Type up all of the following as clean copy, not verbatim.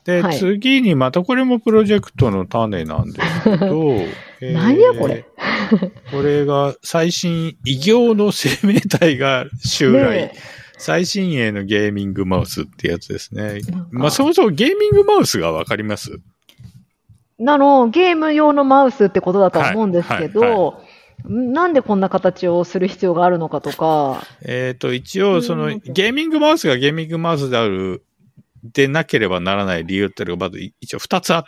で、 はい次にまたこれもプロジェクトの種なんですけど、 何やこれ。 これが最新異形の生命体が襲来。 ね最新鋭のゲーミングマウスってやつですね。 なんかまあそもそもゲーミングマウスがわかります？ ゲーム用のマウスってことだとは思うんですけど、 はいなんでこんな形をする必要があるのかとか。 一応そのゲーミングマウスがゲーミングマウスでなければならない理由っていうのがまず一応二つあって、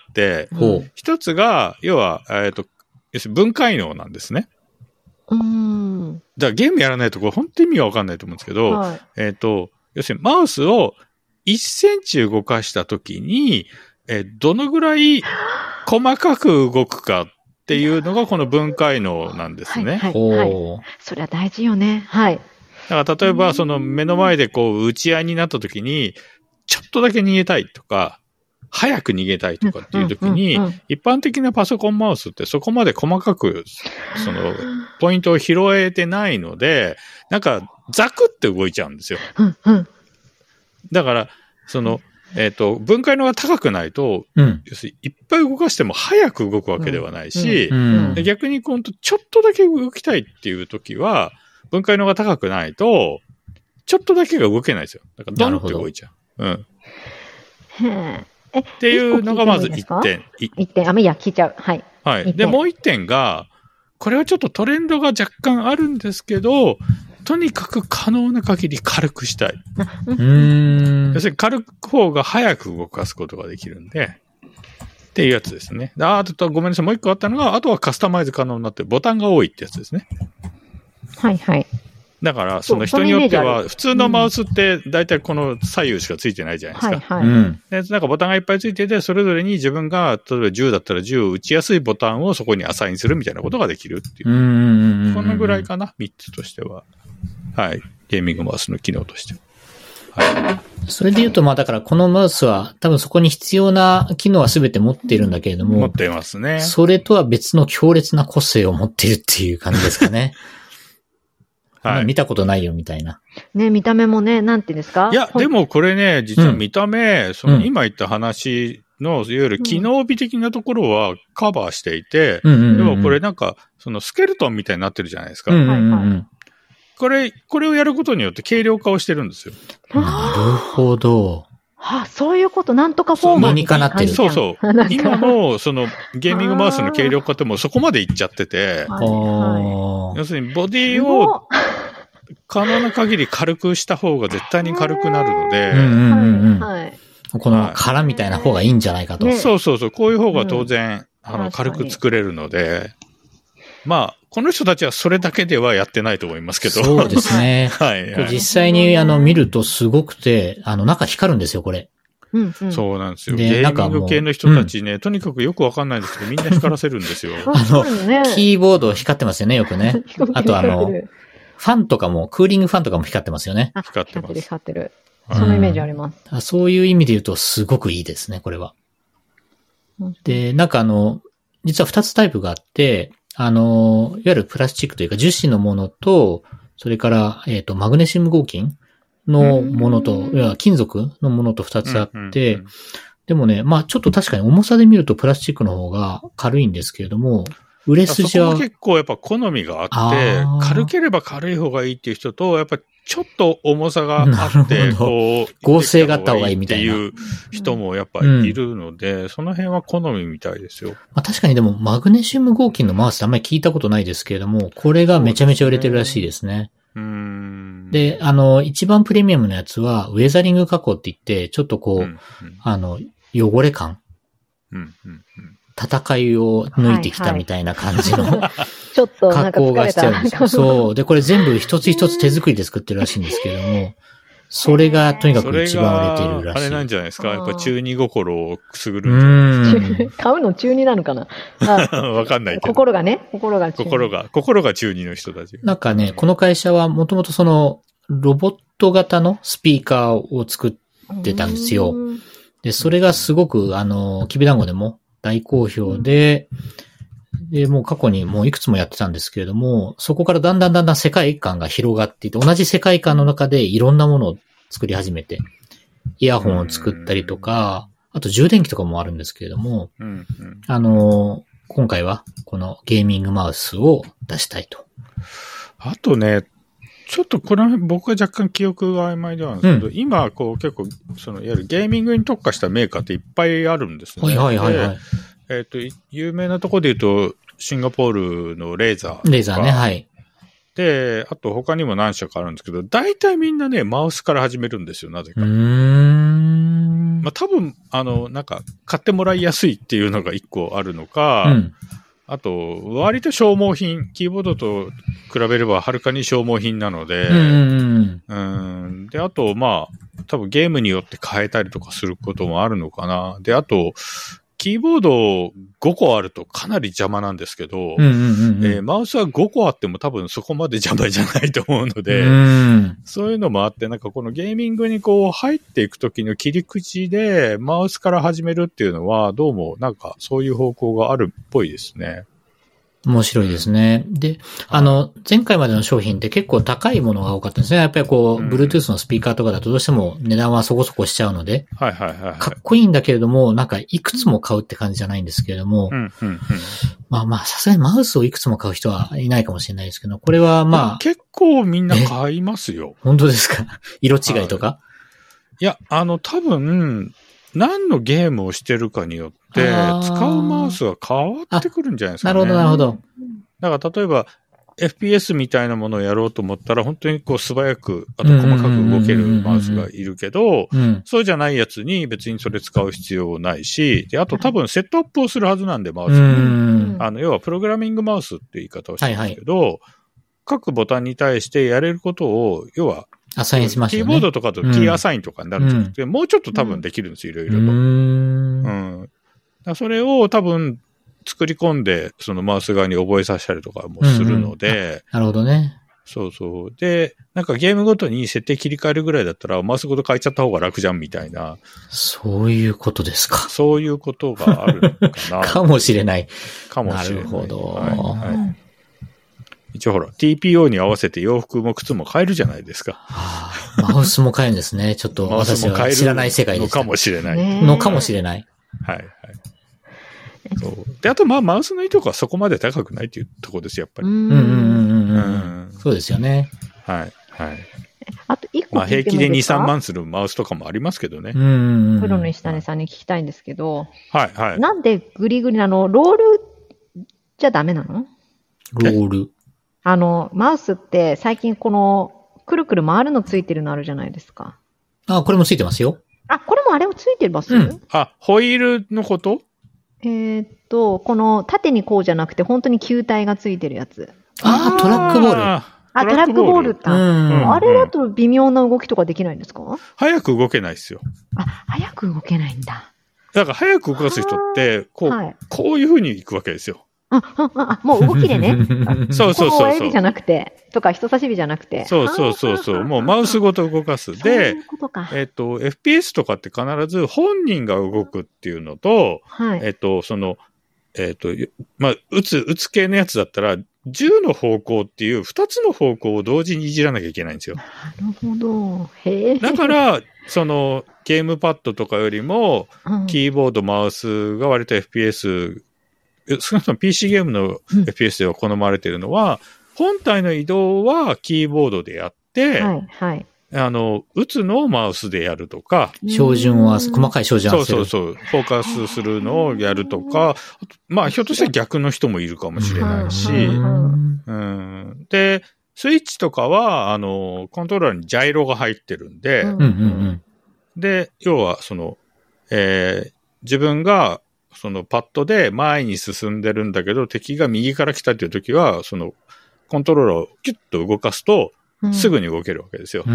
一つが、要は、要するに分解能なんですね。だからゲームやらないとこれ本当に意味がわかんないと思うんですけど、 はい、 要するにマウスを1センチ動かしたときに、どのぐらい細かく動くかっていうのがこの分解能なんですね。 はいはいはい、それは大事よね。はい。 だから例えばその目の前でこう打ち合いになったときに、ちょっとだけ逃げたいとか、早く逃げたいとかっていうときに、一般的なパソコンマウスってそこまで細かく、その、ポイントを拾えてないので、なんか、ザクって動いちゃうんですよ。だから、その、分解能が高くないと、要するにいっぱい動かしても早く動くわけではないし、逆に今度ちょっとだけ動きたいっていうときは、分解能が高くないと、ちょっとだけが動けないですよ。だからドンって動いちゃう。っていうのがまず1点。 1点。いや、聞いちゃう。はい。 はい。で、もう1点が、これはちょっとトレンドが若干あるんですけど、とにかく可能な限り軽くしたい。要するに軽く方が早く動かすことができるんで、っていうやつですね。あとごめんなさい、もう1個あったのが、あとはカスタマイズ可能になってボタンが多いってやつですね。 はいはい。 だから、その人によっては、普通のマウスって、だいたいこの左右しかついてないじゃないですか。で、なんかボタンがいっぱいついてて、それぞれに自分が、例えば銃だったら銃を撃ちやすいボタンをそこにアサインするみたいなことができるっていう。こんなぐらいかな、3つとしては。はい。ゲーミングマウスの機能としては。 はい。それで言うと、まあだからこのマウスは、多分そこに必要な機能は全て持っているんだけれども。 持ってますね。 それとは別の強烈な個性を持っているっていう感じですかね。はい。見たことないよ、みたいな。 ね、見た目もね、なんていうんですか？ いや、でもこれね、実は見た目、その今言った話の、いわゆる機能美的なところはカバーしていて、でもこれなんか、そのスケルトンみたいになってるじゃないですか。これをやることによって軽量化をしてるんですよ。 なるほど。 そういうこと、なんとかフォーマーにかなってる。 そうそう。今の、その、ゲーミングマウスの軽量化ってもうそこまでいっちゃってて、要するにボディを可能な限り軽くした方が絶対に軽くなるので、 この殻みたいな方がいいんじゃないかと。 そうそうそう。こういう方が当然、軽く作れるので、まあ、この人たちはそれだけではやってないと思いますけど。 そうですね。はい。実際に見るとすごくて、中光るんですよ、これ。 そうなんですよ。ゲーミング系の人たちね、とにかくよくわかんないんですけど、みんな光らせるんですよ。 キーボード光ってますよね、よくね。あとファンとかも、クーリングファンとかも光ってますよね。 光ってます。 光ってる。そのイメージあります。 そういう意味で言うと、すごくいいですね、これは。で、なんか実は2つタイプがあって、いわゆるプラスチックというか樹脂のものと、それから、マグネシウム合金のものと、いや金属のものと2つあって、でもね、まあちょっと確かに重さで見るとプラスチックの方が軽いんですけれども、売れ筋は。 そこ結構やっぱ好みがあって、軽ければ軽い方がいいっていう人と、やっぱちょっと重さがあって、こう、 合成があった方がいいみたいな。 っていう人もやっぱりいるので、その辺は好みみたいですよ。 まあ確かにでもマグネシウム合金のマウスってあんまり聞いたことないですけれども、これがめちゃめちゃ売れてるらしいですね。で、一番プレミアムのやつは、ウェザリング加工って言って、ちょっとこう、汚れ感。戦いを抜いてきたみたいな感じのちょっと加工がしちゃうんですよ。そう。で、これ全部一つ一つ手作りで作ってるらしいんですけれども、それがとにかく一番売れてるらしい。 あれなんじゃないですか。やっぱ中二心をくすぐるんじゃないですか。 買うの中二なのかなわかんないけど。 心が中二の人たち。 なんかね、この会社はもともとその、ロボット型のスピーカーを作ってたんですよ。で、それがすごく、きびだんごでも大好評で、もう過去にもういくつもやってたんですけれども、そこからだんだん世界観が広がっていて、同じ世界観の中でいろんなものを作り始めて、イヤホンを作ったりとか、 あと充電器とかもあるんですけれども、 うんうん、 今回はこのゲーミングマウスを出したいと。 あとね、ちょっとこの辺僕は若干記憶が曖昧ではあるんですけど、今こう結構いわゆるゲーミングに特化したメーカーっていっぱいあるんですね。 はいはいはいはい。 有名なところで言うと、シンガポールのレーザー。 レーザーね、はい。 で、あと他にも何社かあるんですけど、大体みんなね、マウスから始めるんですよ、なぜか。まあ多分、なんか、買ってもらいやすいっていうのが一個あるのか、あと、割と消耗品、キーボードと比べればはるかに消耗品なので、で、あと、まあ、多分ゲームによって変えたりとかすることもあるのかな。で、あと、キーボード5個あるとかなり邪魔なんですけど、マウスは5個あっても多分そこまで邪魔じゃないと思うので、そういうのもあって、なんかこのゲーミングにこう入っていくときの切り口でマウスから始めるっていうのは、どうもなんかそういう方向があるっぽいですね。 面白いですね。で、前回までの商品って結構高いものが多かったんですね。やっぱりこう、Bluetooth のスピーカーとかだとどうしても値段はそこそこしちゃうので、かっこいいんだけれども、なんかいくつも買うって感じじゃないんですけれども、まあ、さすがにマウスをいくつも買う人はいないかもしれないですけど、これはまあ。 結構みんな買いますよ。 本当ですか？色違いとか？ いや、多分、何のゲームをしてるかによって、使うマウスが変わってくるんじゃないですかね。 なるほど、なるほど。 だから例えば、FPS みたいなものをやろうと思ったら、本当にこう素早く、あと細かく動けるマウスがいるけど、そうじゃないやつに別にそれ使う必要ないし、で、あと多分セットアップをするはずなんで、マウスに。要はプログラミングマウスって言い方をしてるんですけど、各ボタンに対してやれることを、要は、 アサインしましたね。 キーボードとかとキーアサインとかになるんじゃなくて、もうちょっと多分できるんですよ、いろいろと。それを多分作り込んで、そのマウス側に覚えさせたりとかもするので。 なるほどね。 そうそう。で、なんかゲームごとに設定切り替えるぐらいだったら、マウスごと変えちゃった方が楽じゃんみたいな。 そういうことですか。 そういうことがあるのかな。 かもしれない。 かもしれない。 なるほど。 一応ほら、TPO に合わせて洋服も靴も買えるじゃないですか。 マウスも買えるんですね。ちょっと私は知らない世界でした。 のかもしれない。 のかもしれない。 はいはい。そう。で、あとまあマウスのいいとこはそこまで高くないっていうところですよ、やっぱり。 そうですよね。 はいはい。 あと一個まあ平気で2、3万するマウスとかもありますけどね。 プロの石谷さんに聞きたいんですけど。 はいはい。 なんでグリグリロールじゃダメなの？ ロール。 マウスって最近この、くるくる回るのついてるのあるじゃないですか。 これもついてますよ。 これもあれをついてるバス？ ホイールのこと？ この縦にこうじゃなくて本当に球体がついてるやつ。 トラックボール。 トラックボールあれだと微妙な動きとかできないんですか？ 早く動けないですよ。 早く動けないんだ。 だから早く動かす人って、こういう風に行くわけですよ。 もう動きでね。 そう。 小指じゃなくて、とか人差し指じゃなくて。 そう。もうマウスごと動かす。で、FPS とかって必ず本人が動くっていうのと、まあ、撃つ系のやつだったら、銃の方向っていう二つの方向を同時にいじらなきゃいけないんですよ。 なるほど。へえ。 だから、ゲームパッドとかよりも、キーボード、マウスが割と FPS、少なくとも PC ゲームの FPS では好まれているのは、本体の移動はキーボードでやって、打つのをマウスでやるとか。 標準は、細かい標準はそう。フォーカスするのをやるとか、まあ、ひょっとしたら逆の人もいるかもしれないし、で、スイッチとかは、コントローラーにジャイロが入ってるんで、で、要は、自分が、パッドで前に進んでるんだけど、敵が右から来たっていう時は、コントローラーをキュッと動かすと、すぐに動けるわけですよ。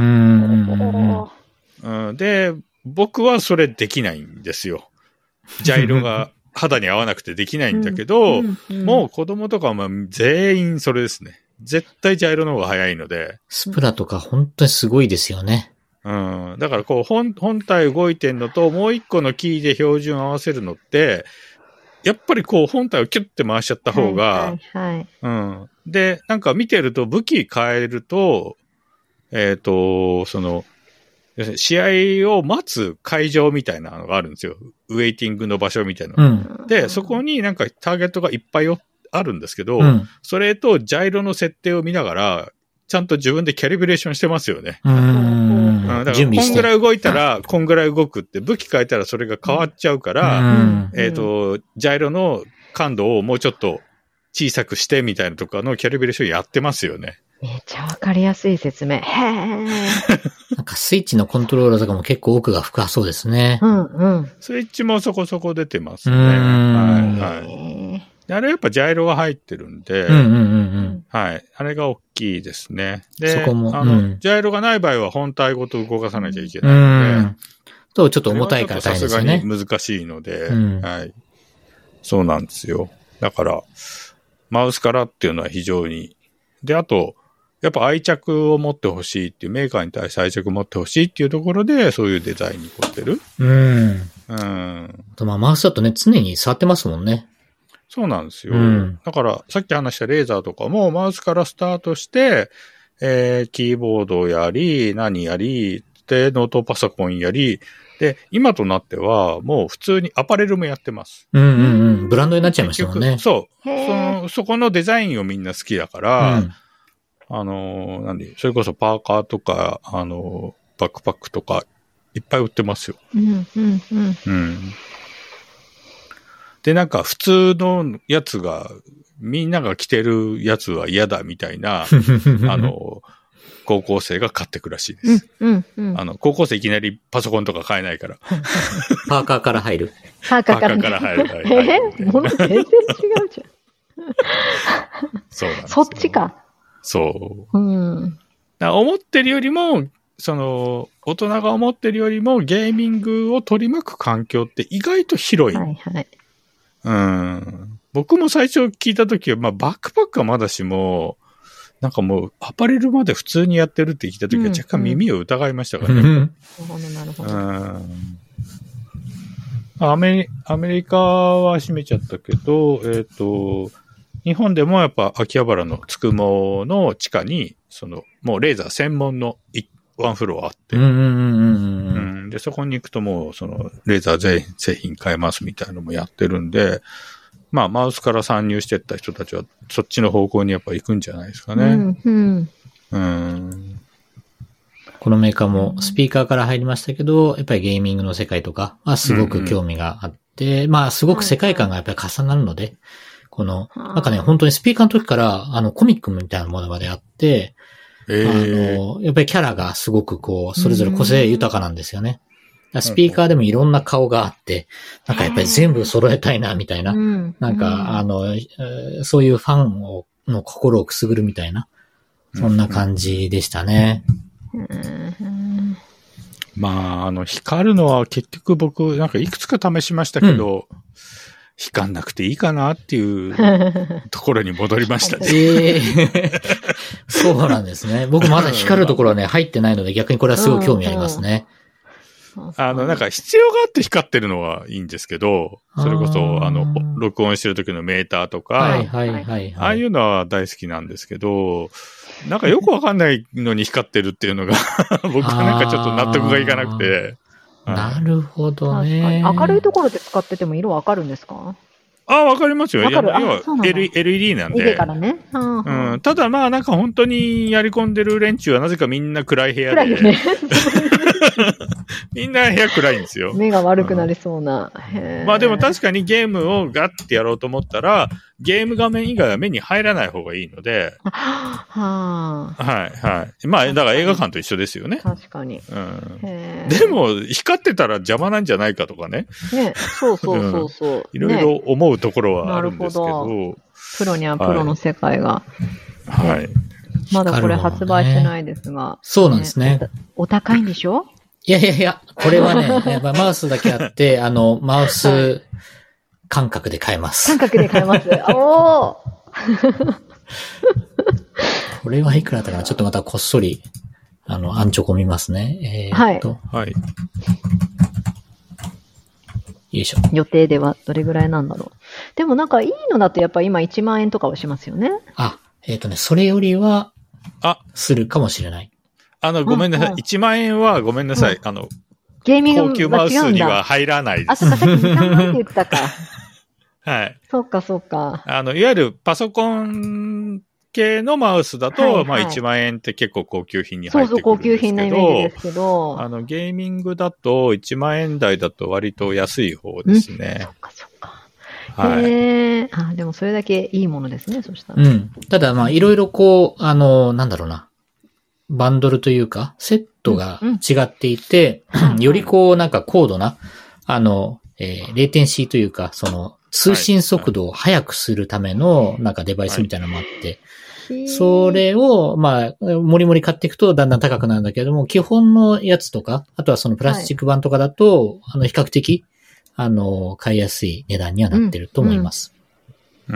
で、僕はそれできないんですよ。ジャイロが肌に合わなくてできないんだけど、もう子供とかは全員それですね。絶対ジャイロの方が早いので。 スプラとか本当にすごいですよね。 だから本体動いてんのともう一個のキーで標準合わせるのって、やっぱり本体をキュッて回しちゃった方が、で、なんか見てると武器変えると、 要するに試合を待つ会場みたいなのがあるんですよ。ウェイティングの場所みたいな。で、そこになんかターゲットがいっぱいあるんですけど、それとジャイロの設定を見ながら、ちゃんと自分でキャリブレーションしてますよね。だからこんぐらい動いたら、こんぐらい動くって、武器変えたらそれが変わっちゃうから、ジャイロの感度をもうちょっと小さくしてみたいなとかのキャリブレーションやってますよね。 めっちゃわかりやすい説明。へー。 なんかスイッチのコントローラーとかも結構奥が深そうですね。 スイッチもそこそこ出てますね。はい。あれやっぱジャイロが入ってるんで、はい。あれが大きいですね。で、そこもジャイロがない場合は本体ごと動かさなきゃいけないので、 とちょっと重たいから大変ですよね。 さすがに難しいので、はい。そうなんですよ。だから、マウスからっていうのは非常に、で、あと、やっぱ愛着を持ってほしいっていう、メーカーに対して愛着を持ってほしいっていうところで、そういうデザインに凝ってる。 とマウスだとね、常に触ってますもんね。 そうなんですよ。だから、さっき話したレーザーとかも、マウスからスタートして、キーボードやり、何やり、で、ノートパソコンやり、で、今となっては、もう普通にアパレルもやってます。 ブランドになっちゃいましたもんね。 そう。そこのデザインをみんな好きだから、それこそパーカーとか、バックパックとか、いっぱい売ってますよ。で、なんか普通のやつが、みんなが着てるやつは嫌だみたいな、高校生が買ってくらしいです。高校生いきなりパソコンとか買えないから。 パーカーから入る。 パーカーから入る。物全然違うじゃん。 そうなんです。 そっちか。 そう。思ってるよりも、大人が思ってるよりもゲーミングを取り巻く環境って意外と広い。僕も最初聞いたときは、バックパックはまだしも、なんかもうアパレルまで普通にやってるって聞いたときは若干耳を疑いましたからね。なるほど。アメリカは閉めちゃったけど、日本でもやっぱ秋葉原のつくもの地下に、もうレーザー専門のワンフロアあって、で、そこに行くともう、レーザー製品買えますみたいなのもやってるんで、マウスから参入していった人たちは、そっちの方向にやっぱ行くんじゃないですかね。 このメーカーもスピーカーから入りましたけど、やっぱりゲーミングの世界とかはすごく興味があって、すごく世界観がやっぱり重なるので、なんかね、本当にスピーカーの時から、コミックみたいなものまであって、やっぱりキャラがすごくそれぞれ個性豊かなんですよね。スピーカーでもいろんな顔があって、なんかやっぱり全部揃えたいな、みたいな。なんか、そういうファンの心をくすぐるみたいな、そんな感じでしたね。 光るのは結局僕、なんかいくつか試しましたけど、光んなくていいかなっていうところに戻りましたね。 そうなんですね。僕まだ光るところはね、入ってないので逆にこれはすごい興味ありますね。 なんか必要があって光ってるのはいいんですけど、それこそ、録音してる時のメーターとか、ああいうのは大好きなんですけど、なんかよくわかんないのに光ってるっていうのが、僕はなんかちょっと納得がいかなくて。 なるほどね。 明るいところで使ってても色わかるんですか？ わかりますよ。要は LED なんで。 からね。 ただなんか本当にやり込んでる連中はなぜかみんな暗い部屋で。暗いね。みんな部屋暗いんですよ。 目が悪くなりそうな。 でも確かにゲームをガッてやろうと思ったら、ゲーム画面以外は目に入らない方がいいので。はい。だから映画館と一緒ですよね。 確かに。 でも、光ってたら邪魔なんじゃないかとかね。 そう。 いろいろ思うところはあるんですけど。 プロにはプロの世界が。 はい。 まだこれ発売してないですが。 そうなんですね。 お高いんでしょ？ いや、これはね、やっぱマウスだけあって、マウス感覚で買えます。 感覚で買えます。おーこれはいくらだったかな？ちょっとまたこっそり、アンチョコ見ますね。 はい。 よいしょ。 予定ではどれぐらいなんだろう。でもなんかいいのだとやっぱ今1万円とかはしますよね。 それよりは、するかもしれない。 ごめんなさい。1万円はごめんなさい。 ゲーミング高級マウスには入らないです。 あ、そうか、さっき2、3万って言ってたか。 はい。 そうか、そうか。 いわゆるパソコン系のマウスだと、はいはい、まあ1万円って結構高級品に入ってくるんですけど。そうそう、高級品なイメージですけど。ゲーミングだと1万円台だと割と安い方ですね。 そっか、そっか。はい。あ、でもそれだけいいものですね、そしたら。 うん。ただまあいろいろこう、なんだろうな。バンドルというか、セットが違っていて、よりこうなんか高度な、レイテンシーというか、通信速度を速くするためのなんかデバイスみたいなのもあって、それを、まあ、もりもり買っていくとだんだん高くなるんだけれども、基本のやつとか、あとはそのプラスチック版とかだと、比較的、買いやすい値段にはなってると思います。 レ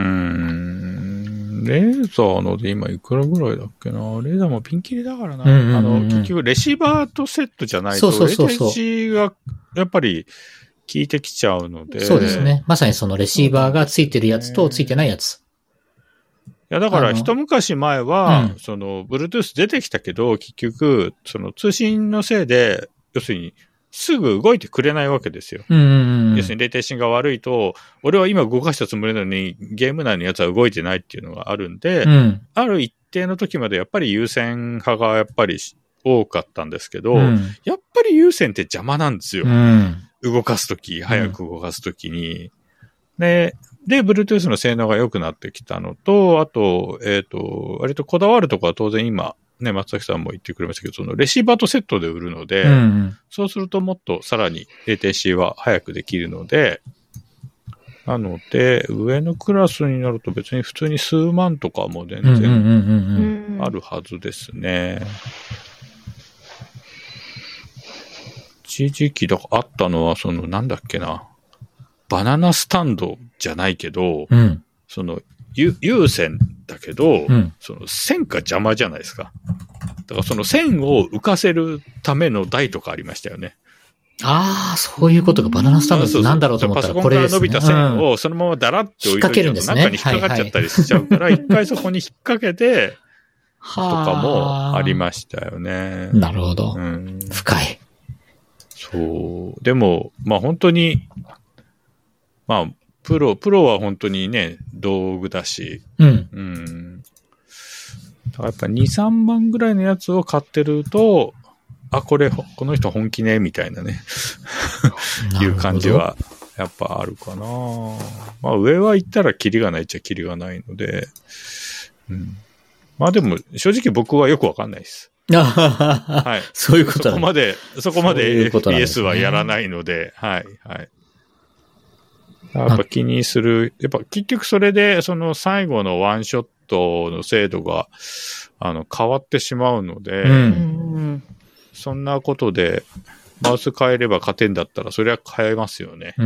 ーザーので今いくらぐらいだっけな。レーザーもピンキリだからな。結局レシーバーとセットじゃないと、レテンシーがやっぱり効いてきちゃうので。 そうですね。まさにそのレシーバーがついてるやつとついてないやつ。 いや、だから一昔前は、Bluetooth 出てきたけど、結局、通信のせいで、要するに、すぐ動いてくれないわけですよ。要するに、レテンシーが悪いと、俺は今動かしたつもりなのに、ゲーム内のやつは動いてないっていうのがあるんで、ある一定の時までやっぱり優先派がやっぱり多かったんですけど、やっぱり優先って邪魔なんですよ。動かすとき、早く動かすときに。で、Bluetooth の性能が良くなってきたのと、あと、割とこだわるところは当然今、ね、松崎さんも言ってくれましたけど、レシーバーとセットで売るので、そうするともっとさらにレテンシーは早くできるので、なので、上のクラスになると別に普通に数万とかも全然あるはずですね。一時期あったのは、なんだっけな。バナナスタンドじゃないけど、有線だけど、線が邪魔じゃないですか。だから線を浮かせるための台とかありましたよね。 ああ、そういうことがバナナスタンドってなんだろうと思ったらこれですね。 パソコンから伸びた線をそのままダラって置いといて、中に引っかかっちゃったりしちゃうから、一回そこに引っ掛けて、とかもありましたよね。 なるほど。深い。 そう。でも、まあ本当に、まあ、プロは本当にね、道具だし、だからやっぱ2、3万ぐらいのやつを買ってると、この人本気ね、みたいなね、いう感じは、やっぱあるかな。まあ上は行ったらキリがないっちゃキリがないので、まあでも、正直僕はよくわかんないです。 はい。そういうことそこまで FPS はやらないので、はい、はい。やっぱ気にする。やっぱ結局それで、最後のワンショットの精度が、変わってしまうので、そんなことで、マウス変えれば勝てんだったら、それは変えますよね。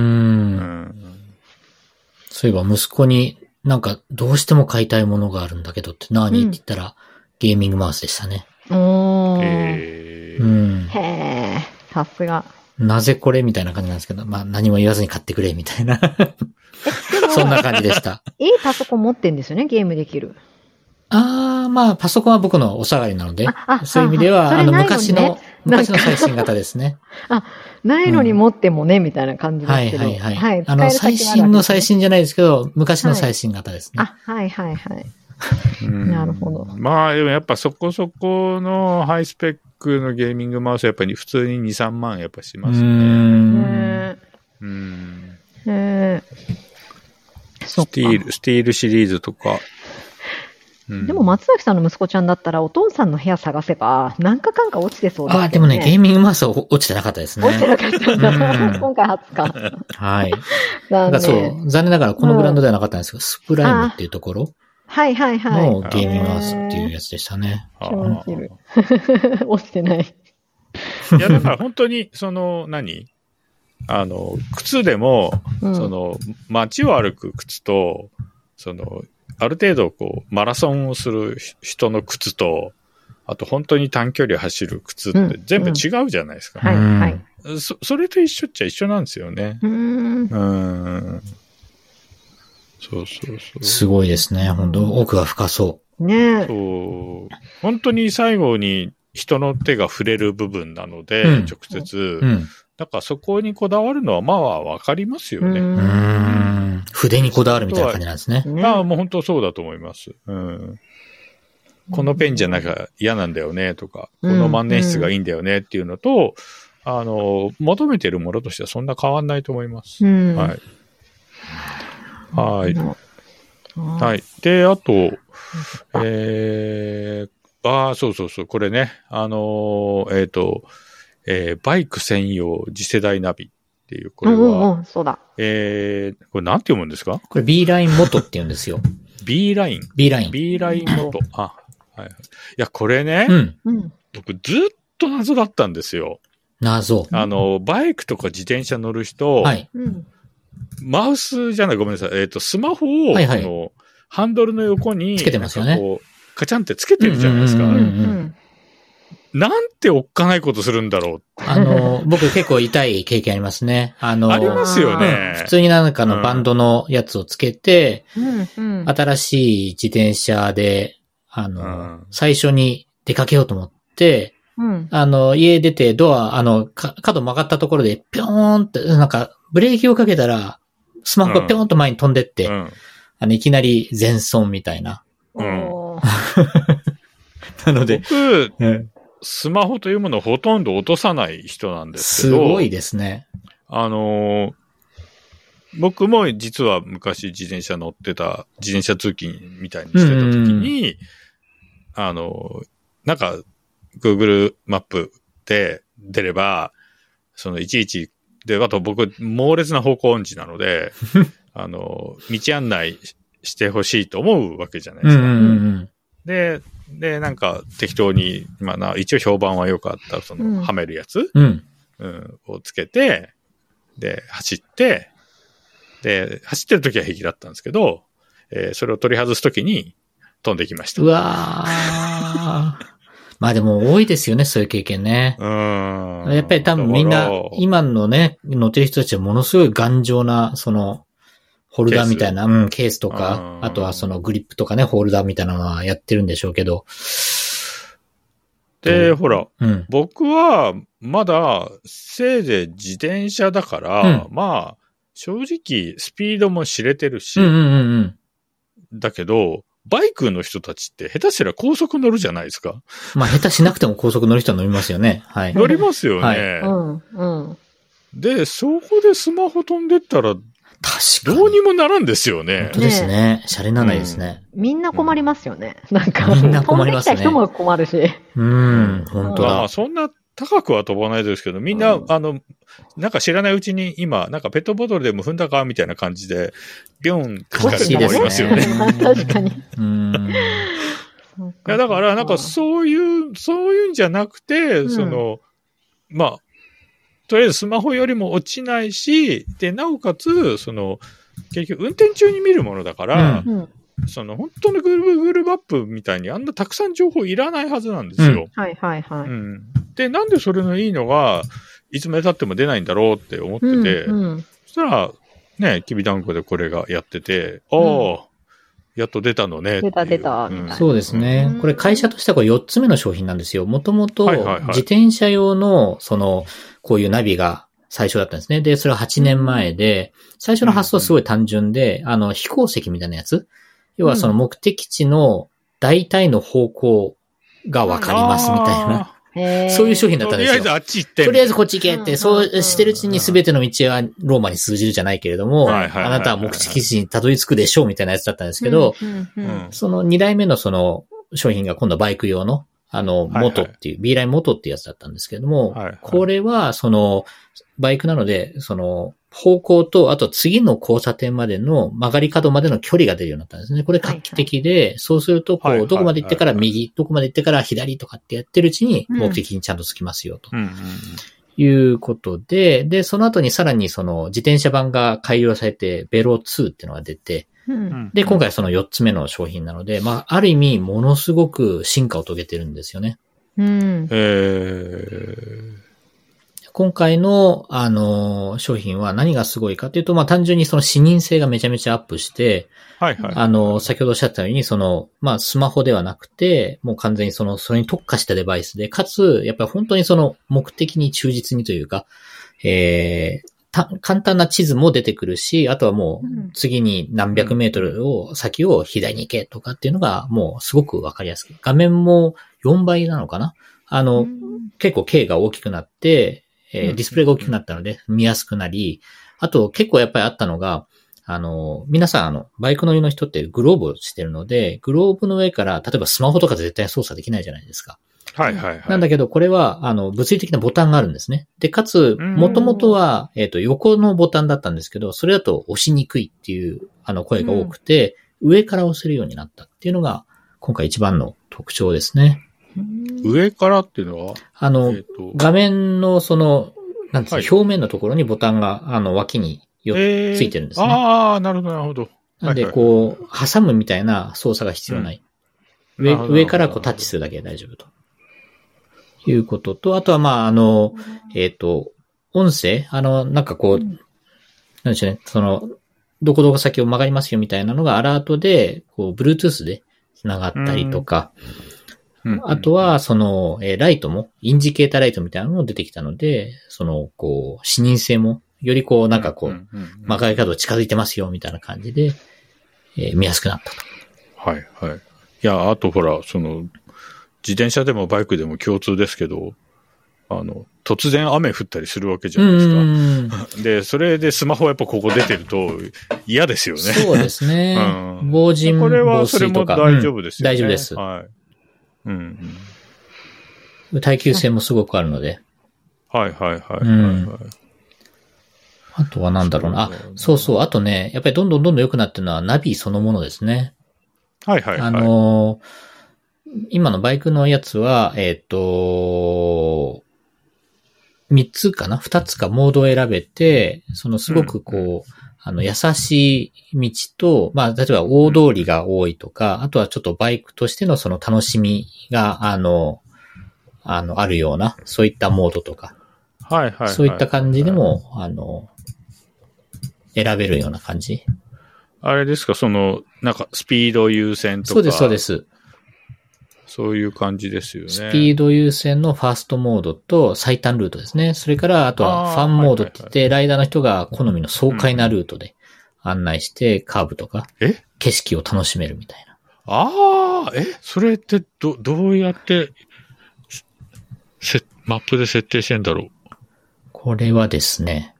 そういえば息子になんかどうしても買いたいものがあるんだけどって何って言ったら、ゲーミングマウスでしたね。 へー、さすが。 なぜこれみたいな感じなんですけど、まあ何も言わずに買ってくれみたいな。そんな感じでした。 いいパソコン持ってんですよね、ゲームできる。 まあパソコンは僕のお下がりなので、そういう意味では、昔の最新型ですね。 ないのに持ってもね、みたいな感じですけど。はい。 最新の最新じゃないですけど、昔の最新型ですね。 はいはいはい。なるほど。 まあでもやっぱそこそこのハイスペックのゲーミングマウスはやっぱり普通に2、3万やっぱしますね。スティールシリーズとか。 でも松崎さんの息子ちゃんだったらお父さんの部屋探せば何かかんか落ちてそうですね。 でもね、ゲーミングマウスは落ちてなかったですね。 落ちてなかったんだ。今回初か。 はい。残念ながらこのブランドではなかったんですけど、スプライムっていうところ。 はいはいはい。 のゲーミングマウスっていうやつでしたね。 落ちてない。 いや、だから本当に、靴でも、街を歩く靴と、ある程度マラソンをする人の靴と、あと本当に短距離を走る靴って全部違うじゃないですか。 はいはい。 それと一緒っちゃ一緒なんですよね。そう。 すごいですね。本当奥が深そう。 ねえ。 そう。本当に最後に人の手が触れる部分なので、 うん直接。 うん。 だからそこにこだわるのはまあわかりますよね。 筆にこだわるみたいな感じなんですね。 ね。 ああ、もう本当そうだと思います。うん。このペンじゃなきゃ嫌なんだよねとか、この万年筆がいいんだよねっていうのと、求めてるものとしてはそんな変わんないと思います。 うん。 はい。はい。 は。 はいい。で、あと、そうそうそう、これね、バイク専用次世代ナビっていう、これは、 そうだ。 これなんて読むんですか？ これ B ライン元って言うんですよ。 B ライン。 B ライン。 B ライン元。あ、はいはい。いや、これね、 うん。 僕ずっと謎だったんですよ。 謎。 バイクとか自転車乗る人、 はい。 うん。 マウスじゃない、ごめんなさい。スマホを、 はいはいハンドルの横に、 つけてますよねなんかこうカチャンってつけてるじゃないですか。 うんうんうんうん。 なんておっかないことするんだろう。 僕結構痛い経験ありますね。 ありますよね。 普通になんかのバンドのやつをつけて、 うん。 新しい自転車で、 ん最初に出かけようと思って、 うん。 家出てドア、角曲がったところで、ぴょーんって、なんか、ブレーキをかけたら、スマホがぴょーんと前に飛んでって、いきなり全損みたいな。 おーなので、 僕、 うんスマホというものをほとんど落とさない人なんですけすど。 ごいですね。 僕も実は昔自転車通勤みたいにしてた時に、なんか、Google マップで出れば、いちいち、で、あと僕、猛烈な方向音痴なので、道案内してほしいと思うわけじゃないですか。で、なんか適当に、一応評判は良かった、はめるやつ、をつけて、で、走って、で、走ってる時は平気だったんですけど、それを取り外す時に飛んできました。 うわー。まあでも多いですよね、そういう経験ね。やっぱり多分みんな、今のね、乗ってる人たちはものすごい頑丈な、ホルダーみたいな、ケースとか、あとはグリップとかね、ホルダーみたいなのはやってるんでしょうけど。 で、ほら、僕はまだせいぜい自転車だから、まあ、正直スピードも知れてるし、だけど、バイクの人たちって下手すりゃ高速乗るじゃないですか。 まあ下手しなくても高速乗る人は乗りますよね。はい。 乗りますよね。 はい、 で、そこでスマホ飛んでったら、 確かに。 どうにもならんですよね。 本当ですね。シャレなないですね。 みんな困りますよね。なんか、 みんな困りますね。 飛んできた人も困るし。 本当だ。 まあ、そんな高くは飛ばないですけど、みんな、なんか知らないうちに今、なんかペットボトルでも踏んだかみたいな感じで、ビョンって聞かれて終わりますよね。 確かに。いや、だから、なんかそういうんじゃなくて、まあ、とりあえずスマホよりも落ちないし、で、なおかつ、結局運転中に見るものだから、本当のGoogle マップみたいにあんなたくさん情報いらないはずなんですよ。 はいはいはい。 で、なんでそれのいいのが、いつまで経っても出ないんだろうって思ってて、そしたら、ね、きびだんこでこれがやってて、やっと出たのね。 出た、みたいな。 そうですね。これ会社としてはこれ4つ目の商品なんですよ。もともと自転車用の、こういうナビが最初だったんですね。で、それは8年前で、最初の発想はすごい単純で、飛行石みたいなやつ。要は目的地の大体の方向がわかりますみたいな。そういう商品だったんですよ。 とりあえずあっち行って。 とりあえずこっち行けって、そうしてるうちに全ての道はローマに通じるじゃないけれども、あなたは目的地にたどり着くでしょうみたいなやつだったんですけど、その2代目の商品が今度はバイク用の、元っていう、B ライン元っていうやつだったんですけれども、これはバイクなので、方向と、あと次の交差点までの曲がり角までの距離が出るようになったんですね。これ画期的で、そうすると、どこまで行ってから右、どこまで行ってから左とかってやってるうちに、目的にちゃんと着きますよ、ということで、で、その後にさらに自転車版が改良されて、ベロ2っていうのが出て、で、今回はその4つ目の商品なので、まあ、ある意味、ものすごく進化を遂げてるんですよね。 今回の、商品は何がすごいかというと、まあ、単純にその視認性がめちゃめちゃアップして、 はいはい。 先ほどおっしゃったように、まあ、スマホではなくて、もう完全にそれに特化したデバイスで、かつ、やっぱり本当に目的に忠実にというか、簡単な地図も出てくるし、あとはもう次に何百メートル先を左に行けとかっていうのがもうすごくわかりやすく。画面も4倍なのかな？結構径が大きくなって、ディスプレイが大きくなったので見やすくなり、あと結構やっぱりあったのが、皆さんバイク乗りの人ってグローブをしてるので、グローブの上から、例えばスマホとか絶対操作できないじゃないですか。 はいはいはい。 なんだけど、これは、物理的なボタンがあるんですね。で、かつ、もともとは、横のボタンだったんですけど、それだと押しにくいっていう、声が多くて、上から押せるようになったっていうのが、今回一番の特徴ですね。 上からっていうのは画面のなんですか、はい、表面のところにボタンが、脇についてるんですね。 ああ、なるほど、なるほど。 なんで、挟むみたいな操作が必要ない。上からタッチするだけで大丈夫と。いうことと、あとは、まあ、音声なんかなんでしょうね、どこ先を曲がりますよみたいなのがアラートで、Bluetooth で繋がったりとか、あとは、ライトも、インジケーターライトみたいなのも出てきたので、視認性も、よりなんか曲がり角近づいてますよ、みたいな感じで、見やすくなったと。 はい、はい。いや、あとほら、自転車でもバイクでも共通ですけど、突然雨降ったりするわけじゃないですか。で、それでスマホやっぱここ出てると嫌ですよね。 そうですね。防塵、 これはそれも大丈夫ですよね。 大丈夫です。 はい。 耐久性もすごくあるので。 はいはいはい。 あとはなんだろうな。そうそう。あとね、やっぱりどんどん良くなってるのはナビそのものですね。 はいはいはい。 今のバイクのやつは、3つかな ?2 つかモードを選べて、すごく優しい道と、まあ、例えば大通りが多いとか、あとはちょっとバイクとしての楽しみが、あるような、そういったモードとか。 はいはい。 そういった感じでも、選べるような感じ。 あれですか、なんか、スピード優先とか。 そうです、そうです。 そういう感じですよね。 スピード優先のファーストモードと最短ルートですね。それから、あとはファンモードって言って、ライダーの人が好みの爽快なルートで案内して、カーブとか、景色を楽しめるみたいな。 ああ、それってどうやって、マップで設定してんだろう。 これはですね、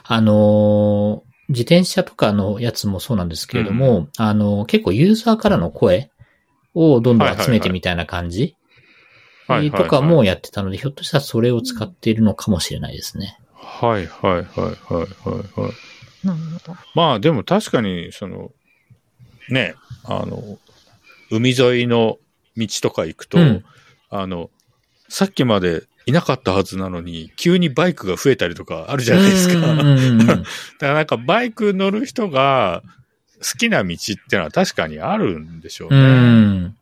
自転車とかのやつもそうなんですけれども、結構ユーザーからの声をどんどん集めてみたいな感じとかもやってたので、ひょっとしたらそれを使っているのかもしれないですね。 はいはいはいはいはい。なるほど。まあでも確かに、ね、海沿いの道とか行くと、さっきまでいなかったはずなのに、急にバイクが増えたりとかあるじゃないですか。だからなんかバイク乗る人が好きな道っていうのは確かにあるんでしょうね。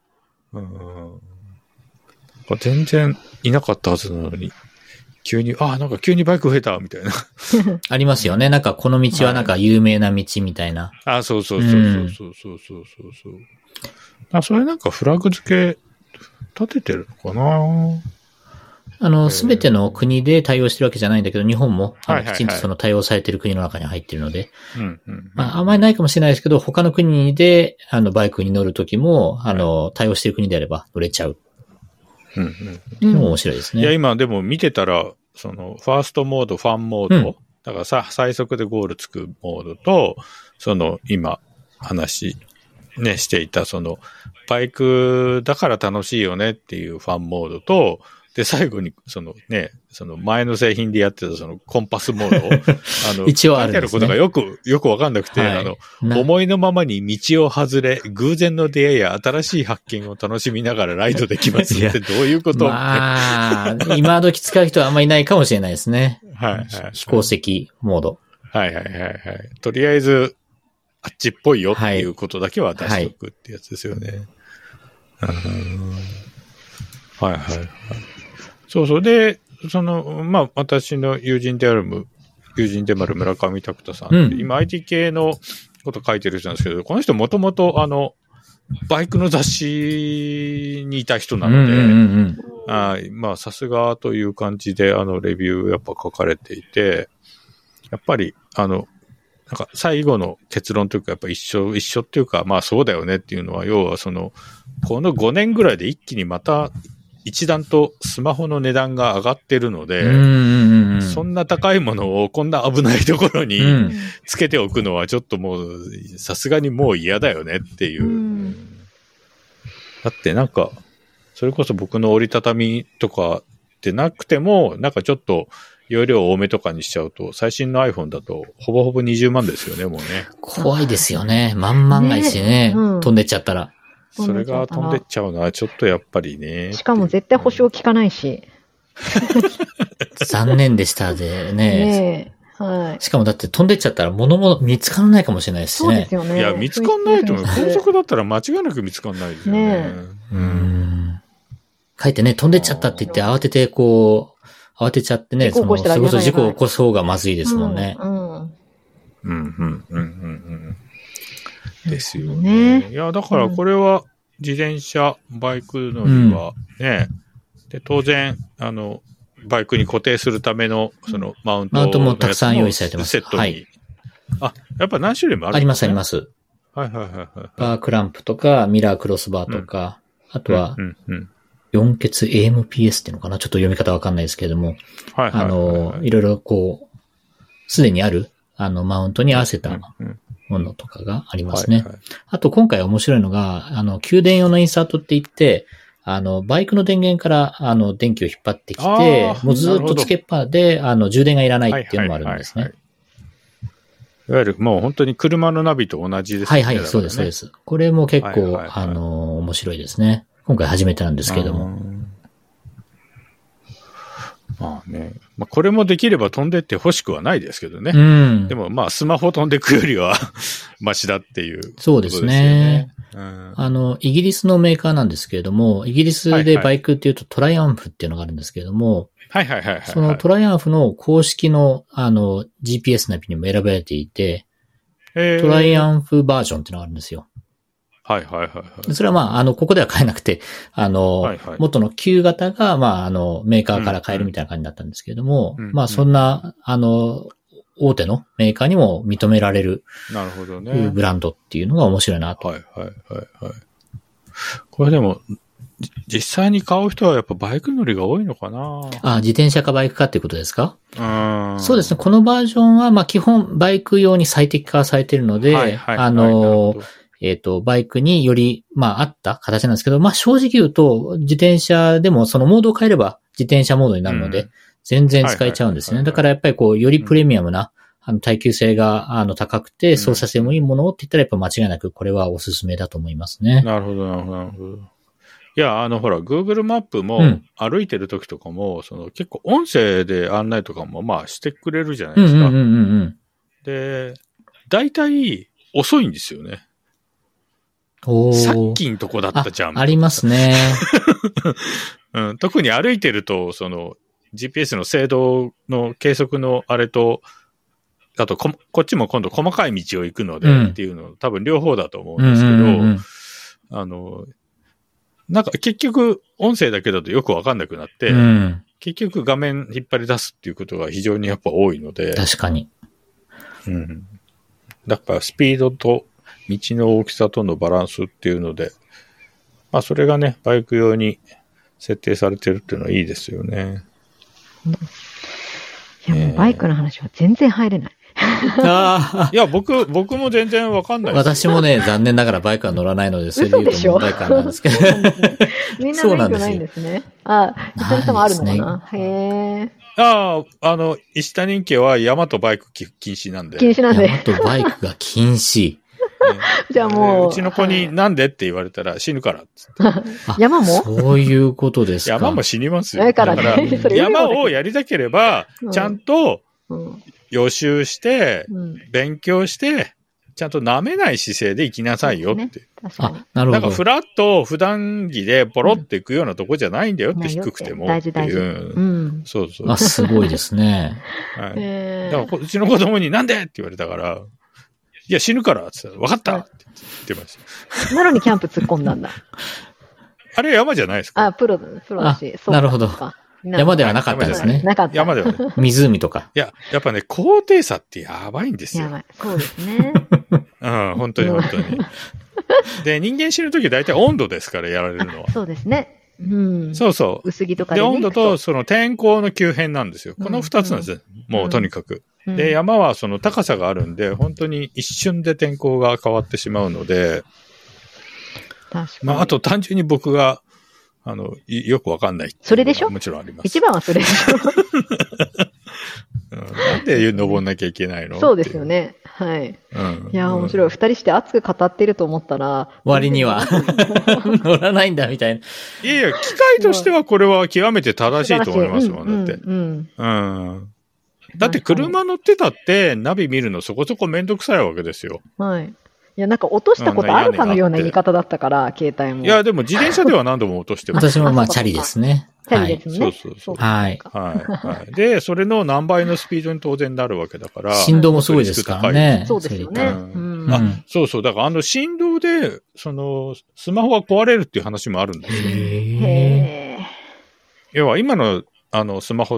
全然いなかったはずなのに、なんか急にバイク増えたみたいな。 ありますよね。なんかこの道はなんか有名な道みたいな。 そうそう。それなんかフラグ付け立ててるのかな。 すべての国で対応してるわけじゃないんだけど、日本も、きちんと対応されてる国の中に入ってるので、あんまりないかもしれないですけど、他の国で、バイクに乗るときも、対応してる国であれば乗れちゃう。面白いですね。 いや、今でも見てたら、ファーストモード、ファンモード、だから最速でゴールつくモードと、今、話、ね、していた、バイクだから楽しいよねっていうファンモードと、で、最後に、前の製品でやってたコンパスモード一応あるんですね。 書いてあることがよくわかんなくて、思いのままに道を外れ、偶然の出会いや新しい発見を楽しみながらライドできますってどういうこと今時使う人はあんまりいないかもしれないですね。 はい。 飛行石モード。 はい。とりあえず、あっちっぽいよっていうことだけは出しておくってやつですよね。はい。そう。で、 まあ、私の友人である村上拓太さんって、 うん今 IT 系のこと書いてる人なんですけど、この人もともとバイクの雑誌にいた人なので、まあ、さすがという感じで、レビューやっぱ書かれていて、やっぱり、なんか最後の結論というか、やっぱ一緒っていうか、まあそうだよねっていうのは、要はこの5年ぐらいで一気にまた一段とスマホの値段が上がってるので、そんな高いものをこんな危ないところにつけておくのはちょっともう、さすがにもう嫌だよねっていう。だってなんか、それこそ僕の折りたたみとかってなくても、なんかちょっと容量多めとかにしちゃうと、最新の iPhone だとほぼほぼ20万ですよね、もうね。 怖いですよね。万が一ね、飛んでっちゃったら。 それが飛んでっちゃうのはちょっとやっぱりね。 しかも絶対保証効かないし。 残念でしたでね。 ねえ。はい。 しかもだって飛んでっちゃったら物も見つからないかもしれないですしね。 そうですよね。 いや、見つかんないと思う。高速だったら間違いなく見つかんないですよね。 書いてね、飛んでっちゃったって言って慌てて慌てちゃってね、それこそ事故を起こす方がまずいですもんね。 ですよね。いや、だからこれは自転車、バイク乗りはね、で、当然、バイクに固定するための、マウントもたくさん用意されてます。 セットに。はい。あ、やっぱ何種類もあるんですね。 あります。 はい。 バークランプとか、ミラークロスバーとか、あとは、4欠 AMPS っていうのかな、ちょっと読み方わかんないですけれども、いろいろすでにある、マウントに合わせたものとかがありますね。あと今回面白いのが、給電用のインサートって言って、バイクの電源から、電気を引っ張ってきて、もうずっとつけっぱで、充電がいらないっていうのもあるんですね。 いわゆるもう本当に車のナビと同じですね。 はい、そうです。これも結構、面白いですね。今回初めてなんですけども。 まあね。まあこれもできれば飛んでって欲しくはないですけどね。でもまあスマホ飛んでくよりはマシだっていう、ね。 そうですね。イギリスのメーカーなんですけれども、イギリスでバイクっていうとトライアンフっていうのがあるんですけれども、そのトライアンフの公式のGPS ナビにも選ばれていて、トライアンフバージョンっていうのがあるんですよ。それはまあ、ここでは買えなくて、元の旧型が、まあ、メーカーから買えるみたいな感じだったんですけれども、まあ、そんな、大手のメーカーにも認められる、 なるほどね。 ブランドっていうのが面白いなと。 これでも、実際に買う人はやっぱバイク乗りが多いのかな？ 自転車かバイクかっていうことですか？そうですね。このバージョンは、まあ、基本バイク用に最適化されているので、バイクにより、まあ、合った形なんですけど、まあ、正直言うと、自転車でもそのモードを変えれば自転車モードになるので、全然使えちゃうんですね。だからやっぱりよりプレミアムな、耐久性が、高くて、操作性もいいものって言ったらやっぱ間違いなくこれはおすすめだと思いますね。 なるほど。いや、ほら、Google マップも歩いてる時とかも、結構音声で案内とかもまあしてくれるじゃないですか。で、大体遅いんですよね。さっきんとこだったじゃん。 ありますね。 特に歩いてると、GPS の精度の計測のあれと、あとこっちも今度細かい道を行くのでっていうの、多分両方だと思うんですけど、なんか結局音声だけだとよくわかんなくなって、結局画面引っ張り出すっていうことが非常にやっぱ多いので。 確かに。 だからスピードと道の大きさとのバランスっていうので、まあそれがね、バイク用に設定されてるっていうのはいいですよね。 いや、もうバイクの話は全然入れない。 いや、僕も全然わかんないです。 私もね、残念ながらバイクは乗らないので、それで言うと問題感なんですけど。 みんな免許ないんですね。伊藤さんもあるのかな？へー。石谷家は山とバイク禁止なんで。 禁止なんで。 山とバイクが禁止。 じゃあもう。 うちの子になんでって言われたら死ぬからっつって。 山も？ そういうことですか。 山も死にますよ。 だから山をやりたければ、ちゃんと予習して、勉強して、 ちゃんと舐めない姿勢で行きなさいよって。 確かに。 なるほど。 なんかフラッと普段着でポロっていくようなとこじゃないんだよって、低くても。 大事大事。 そうそう。 すごいですね。 はい。だからうちの子供になんでって言われたから、いや死ぬからって言ったら、分かったって言ってました。 なのにキャンプ突っ込んだんだ。 あれ山じゃないですか？ プロだし。 なるほど。山ではなかったですね。 なかった。 山ではね。 湖とか。 いや、やっぱね、高低差ってやばいんですよ。 やばい。そうですね。 本当に本当に。で、人間死ぬとき大体温度ですから、やられるのは。 そうですね。 そうそう。 薄着とかで、 ね。で、温度とその天候の急変なんですよ。この二つなんですよ。もうとにかく。で、山はその高さがあるんで、本当に一瞬で天候が変わってしまうので、 確かに。 あと単純に僕が、よくわかんない。 それでしょ？ もちろんあります。 一番はそれでしょ？ なんで登んなきゃいけないの？ そうですよね。はい。いや、面白い。二人して熱く語ってると思ったら。 割には乗らないんだみたいな。 いやいや、機械としてはこれは極めて正しいと思いますもん、だって。だって車乗ってたってナビ見るのそこそこめんどくさいわけですよ。 はい。いや、なんか落としたことあるかのような言い方だったから、携帯も。 いや、でも自転車では何度も落としてます。 私もチャリですね。 チャリですね。 そう。 はい。 はい。で、それの何倍のスピードに当然なるわけだから。 振動もすごいですからね。 そうですよね。 そうそう。だから振動で、スマホが壊れるっていう話もあるんですよ。 へー。 要は今の、スマホって、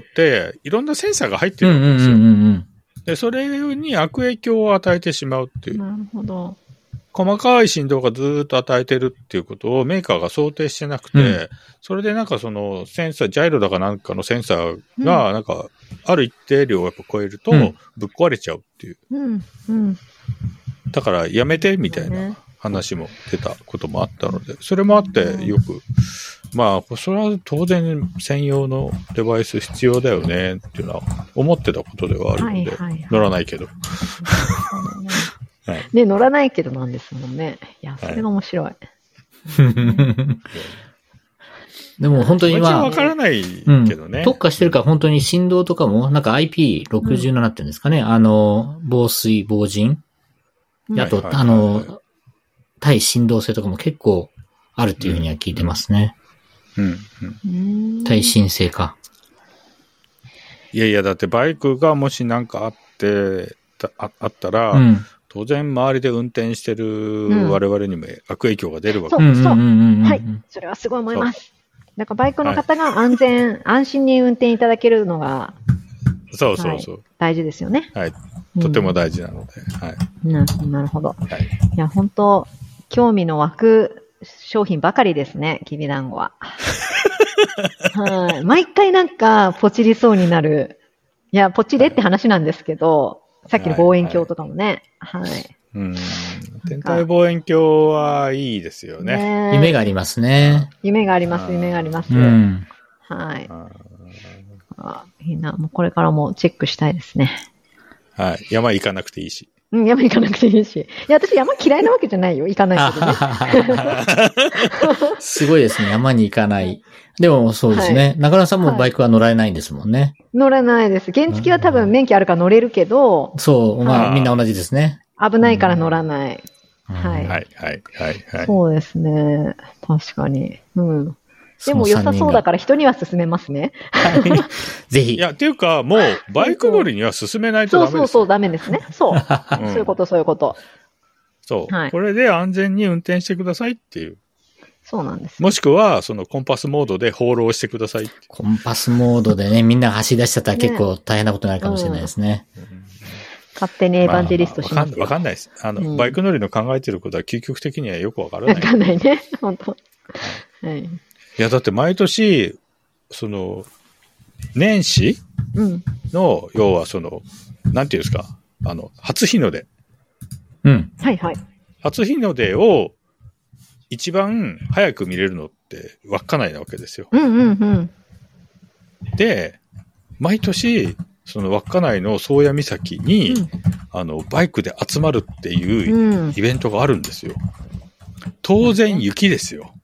いろんなセンサーが入ってるんですよ。で、それに悪影響を与えてしまうっていう。 なるほど。 細かい振動がずーっと与えてるっていうことをメーカーが想定してなくて、それでなんかセンサー、ジャイロだかなんかのセンサーが、なんか、ある一定量をやっぱ超えると、ぶっ壊れちゃうっていう。だからやめてみたいな話も出たこともあったので、それもあってよく、それは当然専用のデバイス必要だよねっていうのは思ってたことではあるので、乗らないけど。 ね、乗らないけどなんですもんね。いや、それが面白い。 でも本当にわからないけどね。 特化してるから本当に振動とかも、なんか IP67 っていうんですかね。防水、防塵。あと、対振動性とかも結構あるっていうふうには聞いてますね。対振性か。 いやいや、だってバイクがもしなんかあったら、当然周りで運転してる我々にも悪影響が出るわけです。 そう。はい。それはすごい思います。だからバイクの方が安心に運転いただけるのが、 そう。 大事ですよね。 はい。とても大事なので。はい。 なるほど。いや、本当興味の湧く商品ばかりですね、きびだんごは。はい。毎回なんか、ポチりそうになる。いや、ポチれって話なんですけど、さっきの望遠鏡とかもね。はい。 天体望遠鏡はいいですよね。 夢がありますね。 夢があります。はい。いいな。もうこれからもチェックしたいですね。 はい。山行かなくていいし。 山行かなくていいし。いや、私山嫌いなわけじゃないよ。行かないけどね。 すごいですね。山に行かない。でもそうですね。中野さんもバイクは乗られないんですもんね。 乗らないです。原付は多分免許あるから乗れるけど。 そう。みんな同じですね。 危ないから乗らない。はい。そうですね。確かに。でも良さそうだから人には勧めますね。 ぜひ。 いや、っていうか、もう、バイク乗りには勧めないとダメです。 そう、ダメですね。そう。そういうこと。 そう。これで安全に運転してくださいっていう。 そうなんです。 もしくは、コンパスモードで放浪してください。 コンパスモードでね、みんなが走り出しちゃったら結構大変なことになるかもしれないですね。 勝手にエヴァンジェリストします。 わかんないです。バイク乗りの考えてることは究極的にはよくわからない。 わかんないね。本当。はい。 いや、だって毎年、年始の、要はなんていうんですか、初日の出。 はいはい。 初日の出を一番早く見れるのって稚内なわけですよ。で、毎年、稚内の宗谷岬に、バイクで集まるっていうイベントがあるんですよ。当然雪ですよ。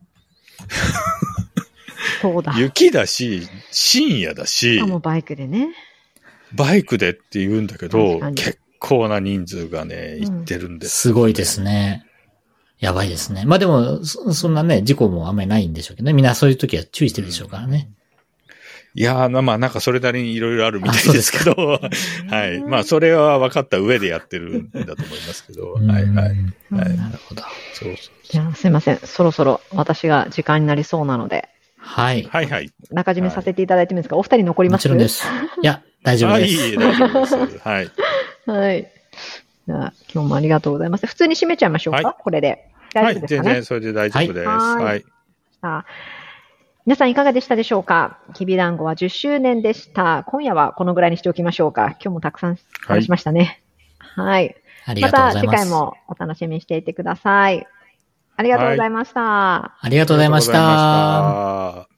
そうだ。 雪だし、深夜だし。 もうバイクでね。 バイクでって言うんだけど、結構な人数がね、行ってるんです、 すごいですね。やばいですね。まあでも、そんなね、事故もあんまりないんでしょうけどね。みんなそういう時は注意してるでしょうからね。 いやー、まあなんかそれなりにいろいろあるみたいですけど、はい。まあそれは分かった上でやってるんだと思いますけど、はいはい。はい、 なるほど。 そう。 じゃあすいません。そろそろ私が時間になりそうなので。 はい。 はいはい。 中締めさせていただいてもいいですか？お二人残ります？ もちろんです。いや、大丈夫です。 いい、大丈夫です。はい。 はい。じゃあ今日もありがとうございます。普通に締めちゃいましょうか、はい、これで。大丈夫ですかね？ はい、全然それで大丈夫です。はい。 皆さんいかがでしたでしょうか？きびだんごは10周年でした。今夜はこのぐらいにしておきましょうか。今日もたくさん話しましたね。はい。 ありがとうございます。 また次回もお楽しみにしていてください。ありがとうございました。 ありがとうございました。